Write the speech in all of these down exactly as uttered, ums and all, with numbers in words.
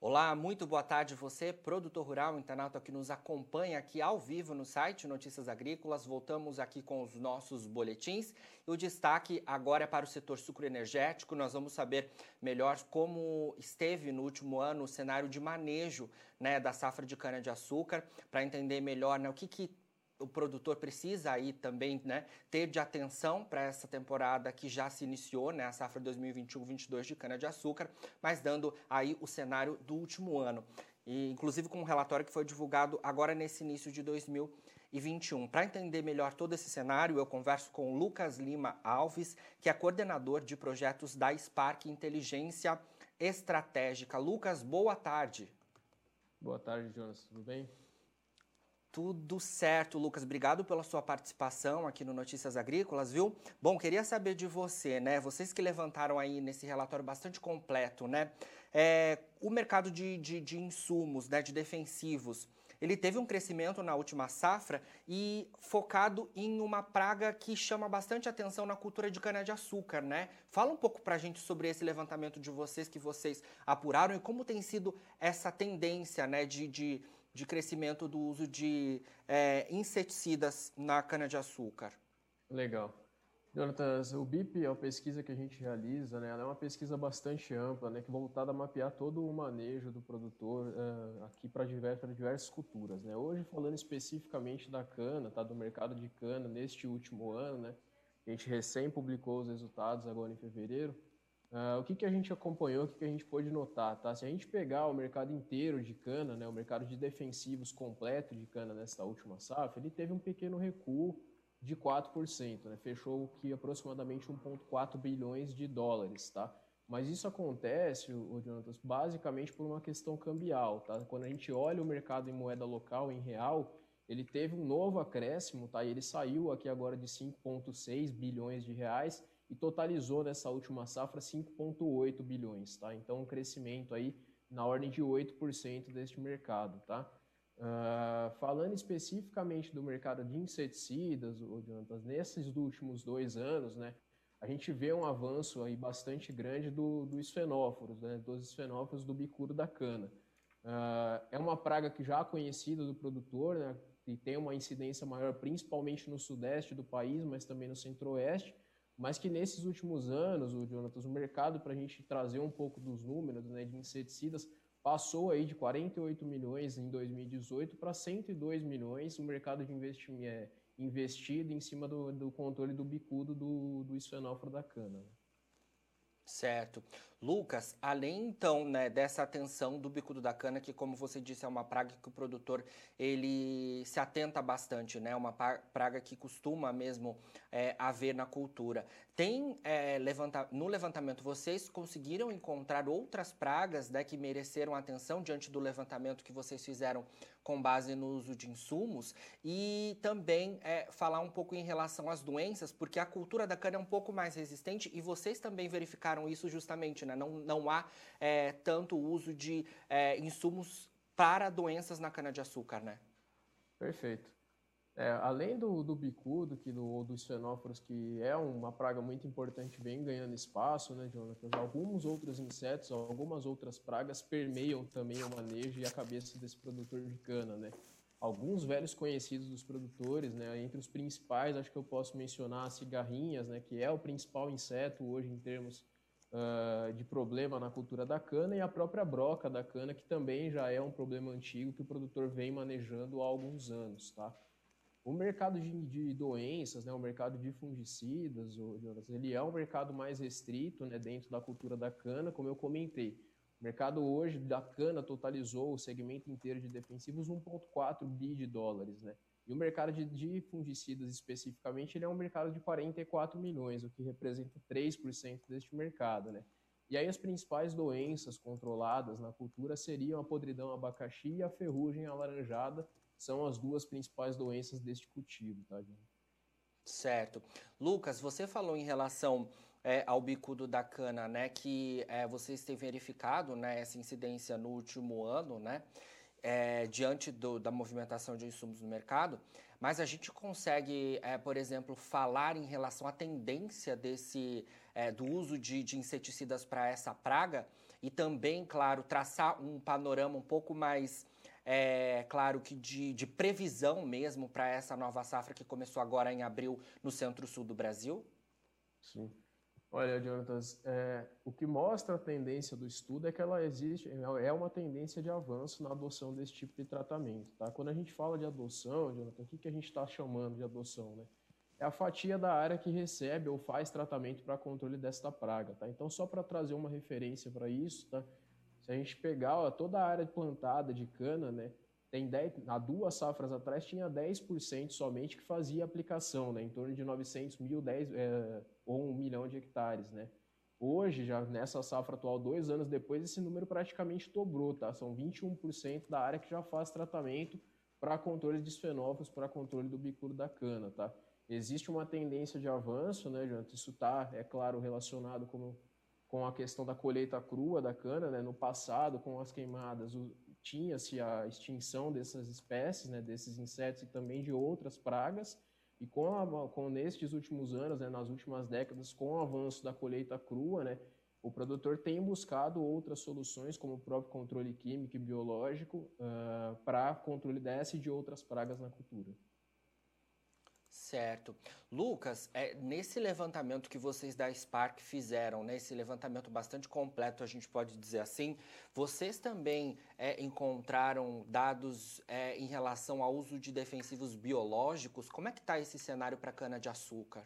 Olá, muito boa tarde você, produtor rural, internauta que nos acompanha aqui ao vivo no site Notícias Agrícolas. Voltamos aqui com os nossos boletins e o destaque agora é para o setor sucroenergético. Nós vamos saber melhor como esteve no último ano o cenário de manejo, né, da safra de cana-de-açúcar, para entender melhor, né, o que que o produtor precisa aí também, né, ter de atenção para essa temporada que já se iniciou, né, a safra dois mil e vinte e um vinte e dois de cana-de-açúcar, mas dando aí o cenário do último ano. E, inclusive com um relatório que foi divulgado agora nesse início de dois mil e vinte e um. Para entender melhor todo esse cenário, eu converso com o Lucas Lima Alves, que é coordenador de projetos da Spark Inteligência Estratégica. Lucas, boa tarde. Boa tarde, Jonas. Tudo bem? Tudo certo, Lucas. Obrigado pela sua participação aqui no Notícias Agrícolas, viu? Bom, queria saber de você, né? Vocês que levantaram aí nesse relatório bastante completo, né? É, o mercado de, de, de insumos, né? De defensivos, ele teve um crescimento na última safra e focado em uma praga que chama bastante atenção na cultura de cana-de-açúcar, né? Fala um pouco pra gente sobre esse levantamento de vocês que vocês apuraram e como tem sido essa tendência, né? De, de de crescimento do uso de é, inseticidas na cana-de-açúcar. Legal. Jonatas, o B I P é uma pesquisa que a gente realiza, né? Ela é uma pesquisa bastante ampla, né? Que é voltada a mapear todo o manejo do produtor uh, aqui para diversas, diversas culturas, né? Hoje, falando especificamente da cana, tá? Do mercado de cana neste último ano, né? A gente recém publicou os resultados agora em fevereiro. Uh, o que, que a gente acompanhou, o que, que a gente pôde notar, tá? Se a gente pegar o mercado inteiro de cana, né, o mercado de defensivos completo de cana nesta última safra, ele teve um pequeno recuo de quatro por cento, né? Fechou que aproximadamente um vírgula quatro bilhões de dólares, tá? Mas isso acontece, o Jonatas, basicamente por uma questão cambial, tá? Quando a gente olha o mercado em moeda local, em real, ele teve um novo acréscimo, tá? E ele saiu aqui agora de cinco vírgula seis bilhões de reais e totalizou nessa última safra cinco vírgula oito bilhões, tá? Então um crescimento aí na ordem de oito por cento deste mercado, tá? Uh, falando especificamente do mercado de inseticidas, Jonatas, nesses últimos dois anos, né, a gente vê um avanço aí bastante grande do, do esfenóforos, né, dos esfenóforos do bicudo da cana. Uh, é uma praga que já é conhecida do produtor, né, e tem uma incidência maior principalmente no sudeste do país, mas também no centro-oeste, mas que nesses últimos anos, o Jonatas, o mercado, para a gente trazer um pouco dos números, né, de inseticidas, passou aí de quarenta e oito milhões em dois mil e dezoito para cento e dois milhões o mercado de investimento é, investido em cima do, do controle do bicudo do, do esfenóforo da cana. Certo. Lucas, além então, né, dessa atenção do bicudo da cana, que como você disse é uma praga que o produtor ele se atenta bastante, né, uma praga que costuma mesmo é, haver na cultura. Tem é, levanta... no levantamento vocês conseguiram encontrar outras pragas, né, que mereceram atenção diante do levantamento que vocês fizeram com base no uso de insumos e também é, falar um pouco em relação às doenças, porque a cultura da cana é um pouco mais resistente e vocês também verificaram isso justamente, né? Não, não há é, tanto uso de é, insumos para doenças na cana-de-açúcar, né? Perfeito. É, além do, do bicudo, que do, dos fenóforos, que é uma praga muito importante, vem ganhando espaço, né, Jonatas? Alguns outros insetos, algumas outras pragas permeiam também o manejo e a cabeça desse produtor de cana, né? Alguns velhos conhecidos dos produtores, né, entre os principais, acho que eu posso mencionar as cigarrinhas, né, que é o principal inseto hoje em termos uh, de problema na cultura da cana, e a própria broca da cana, que também já é um problema antigo que o produtor vem manejando há alguns anos, tá? O mercado de, de doenças, né, o mercado de fungicidas, Jonas, ele é um mercado mais restrito, né, dentro da cultura da cana, como eu comentei. O mercado hoje da cana totalizou o segmento inteiro de defensivos um vírgula quatro bi de dólares, né? E o mercado de, de fungicidas especificamente, ele é um mercado de quarenta e quatro milhões, o que representa três por cento deste mercado, né? E aí as principais doenças controladas na cultura seriam a podridão abacaxi e a ferrugem alaranjada, são as duas principais doenças deste cultivo, tá, gente? Certo. Lucas, você falou em relação é, ao bicudo da cana, né, que é, vocês têm verificado, né, essa incidência no último ano, né, é, diante do, da movimentação de insumos no mercado, mas a gente consegue, é, por exemplo, falar em relação à tendência desse, é, do uso de, de inseticidas para essa praga, e também, claro, traçar um panorama um pouco mais, é, claro, que de, de previsão mesmo para essa nova safra que começou agora em abril no centro-sul do Brasil? Sim. Olha, Jonatas, é, o que mostra a tendência do estudo é que ela existe, é uma tendência de avanço na adoção desse tipo de tratamento, tá? Quando a gente fala de adoção, Jonathan, o que, que a gente está chamando de adoção, né? É a fatia da área que recebe ou faz tratamento para controle desta praga, tá? Então, só para trazer uma referência para isso, tá? Se a gente pegar ó, toda a área plantada de cana, né? Tem dez, há duas safras atrás tinha dez por cento somente que fazia aplicação, né? Em torno de novecentos mil, dez, é, ou um milhão de hectares, né? Hoje, já nessa safra atual, dois anos depois, esse número praticamente dobrou, tá? São vinte e um por cento da área que já faz tratamento para controle de esfenófilos, para controle do bicudo da cana, tá? Existe uma tendência de avanço, né, Jonathan? Isso está, é claro, relacionado com, com a questão da colheita crua da cana, né? No passado, com as queimadas, o, tinha-se a extinção dessas espécies, né, desses insetos e também de outras pragas, e com, a, com nestes últimos anos, né, nas últimas décadas, com o avanço da colheita crua, né, o produtor tem buscado outras soluções, como o próprio controle químico e biológico, uh, para controle dessa e de outras pragas na cultura. Certo. Lucas, é, nesse levantamento que vocês da Spark fizeram, né, esse levantamento bastante completo, a gente pode dizer assim, vocês também é, encontraram dados é, em relação ao uso de defensivos biológicos? Como é que está esse cenário para cana-de-açúcar?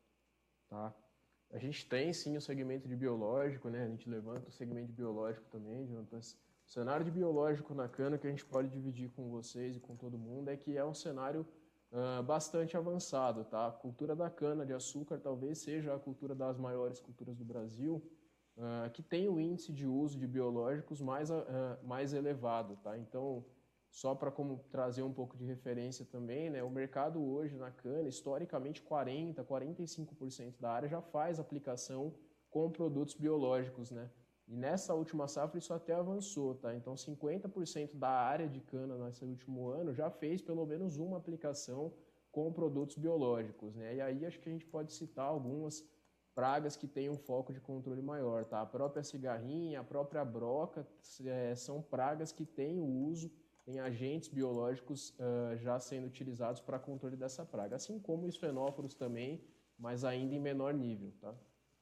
Tá. A gente tem sim o segmento de biológico, né? A gente levanta o segmento de biológico também, Jonas. O cenário de biológico na cana que a gente pode dividir com vocês e com todo mundo é que é um cenário Uh, bastante avançado, tá? A cultura da cana-de-açúcar talvez seja a cultura das maiores culturas do Brasil, uh, que tem o índice de uso de biológicos mais, uh, mais elevado, tá? Então, só para como trazer um pouco de referência também, né? O mercado hoje na cana, historicamente, quarenta, quarenta e cinco por cento da área já faz aplicação com produtos biológicos, né? E nessa última safra isso até avançou, tá? Então cinquenta por cento da área de cana nesse último ano já fez pelo menos uma aplicação com produtos biológicos, né? E aí acho que a gente pode citar algumas pragas que têm um foco de controle maior, tá? A própria cigarrinha, a própria broca, é, são pragas que têm o uso em agentes biológicos uh, já sendo utilizados para controle dessa praga, assim como os fenóforos também, mas ainda em menor nível, tá?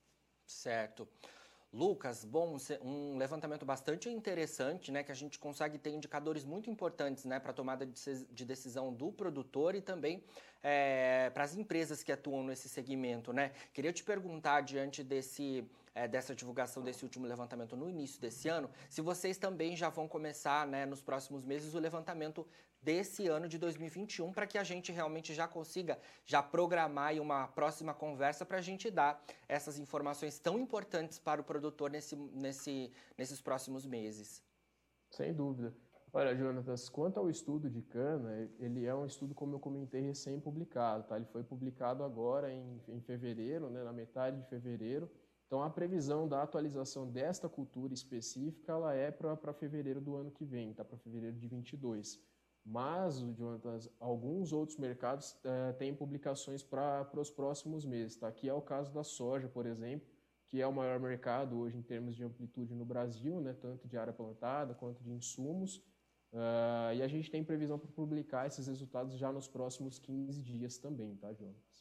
Certo. Lucas, bom, um levantamento bastante interessante, né, que a gente consegue ter indicadores muito importantes, né, para a tomada de decisão do produtor e também é, para as empresas que atuam nesse segmento, né. Queria te perguntar, diante desse, é, dessa divulgação desse último levantamento no início desse ano, se vocês também já vão começar, né, nos próximos meses o levantamento desse ano de dois mil e vinte e um, para que a gente realmente já consiga já programar aí uma próxima conversa para a gente dar essas informações tão importantes para o produtor nesse, nesse, nesses próximos meses. Sem dúvida. Olha, Jonatas, quanto ao estudo de cana, ele é um estudo, como eu comentei, recém-publicado, tá? Ele foi publicado agora em, em fevereiro, né, na metade de fevereiro. Então, a previsão da atualização desta cultura específica, ela é para fevereiro do ano que vem, tá? Para fevereiro de vinte e dois. Mas, Jonatas, alguns outros mercados uh, têm publicações para os próximos meses, tá? Aqui é o caso da soja, por exemplo, que é o maior mercado hoje em termos de amplitude no Brasil, né? Tanto de área plantada quanto de insumos. Uh, e a gente tem previsão para publicar esses resultados já nos próximos quinze dias também, tá, Jonas?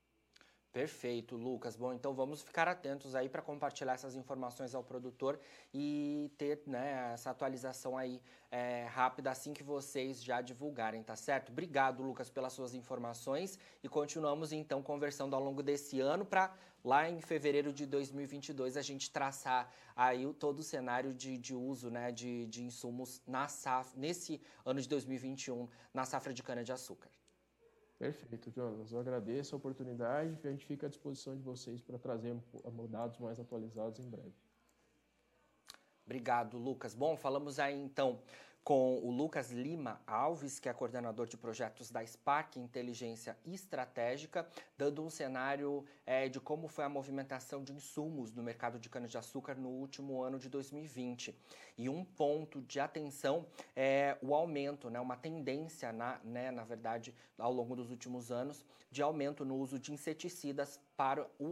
Perfeito, Lucas. Bom, então vamos ficar atentos aí para compartilhar essas informações ao produtor e ter, né, essa atualização aí é, rápida assim que vocês já divulgarem, tá certo? Obrigado, Lucas, pelas suas informações e continuamos então conversando ao longo desse ano para lá em fevereiro de dois mil e vinte e dois a gente traçar aí todo o cenário de, de uso, né, de, de insumos na safra, nesse ano de dois mil e vinte e um na safra de cana-de-açúcar. Perfeito, Jonas. Eu agradeço a oportunidade e a gente fica à disposição de vocês para trazer dados mais atualizados em breve. Obrigado, Lucas. Bom, falamos aí então com o Lucas Lima Alves, que é coordenador de projetos da Spark Inteligência Estratégica, dando um cenário é, de como foi a movimentação de insumos no mercado de cana-de-açúcar no último ano de dois mil e vinte. E um ponto de atenção é o aumento, né, uma tendência, na, né, na verdade, ao longo dos últimos anos, de aumento no uso de inseticidas para o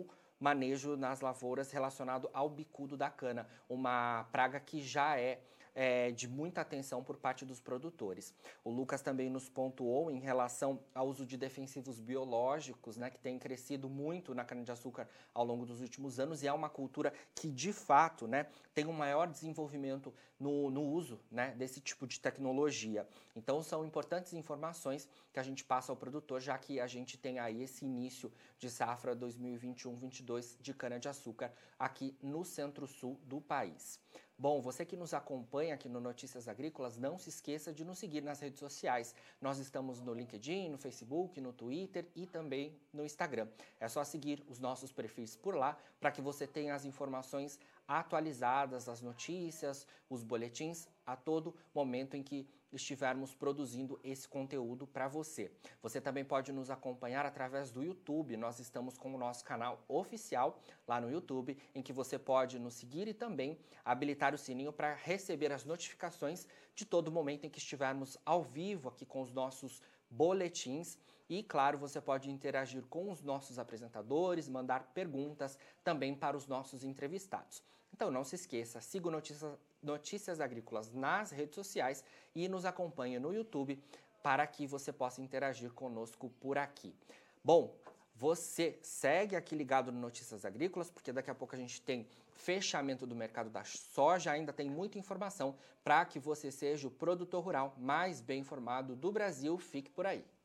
manejo nas lavouras relacionado ao bicudo da cana, uma praga que já é É, de muita atenção por parte dos produtores. O Lucas também nos pontuou em relação ao uso de defensivos biológicos, né, que tem crescido muito na cana-de-açúcar ao longo dos últimos anos e é uma cultura que, de fato, né, tem um maior desenvolvimento no, no uso, né, desse tipo de tecnologia. Então, são importantes informações que a gente passa ao produtor, já que a gente tem aí esse início de safra dois mil e vinte e um vinte e dois de cana-de-açúcar aqui no centro-sul do país. Bom, você que nos acompanha aqui no Notícias Agrícolas, não se esqueça de nos seguir nas redes sociais. Nós estamos no LinkedIn, no Facebook, no Twitter e também no Instagram. É só seguir os nossos perfis por lá para que você tenha as informações atualizadas, as notícias, os boletins a todo momento em que estivermos produzindo esse conteúdo para você. Você também pode nos acompanhar através do YouTube. Nós estamos com o nosso canal oficial lá no YouTube, em que você pode nos seguir e também habilitar o sininho para receber as notificações de todo momento em que estivermos ao vivo aqui com os nossos boletins. E, claro, você pode interagir com os nossos apresentadores, mandar perguntas também para os nossos entrevistados. Então, não se esqueça, siga o Notícias, Notícias Agrícolas nas redes sociais e nos acompanhe no YouTube para que você possa interagir conosco por aqui. Bom, você segue aqui ligado no Notícias Agrícolas, porque daqui a pouco a gente tem fechamento do mercado da soja, ainda tem muita informação para que você seja o produtor rural mais bem informado do Brasil. Fique por aí.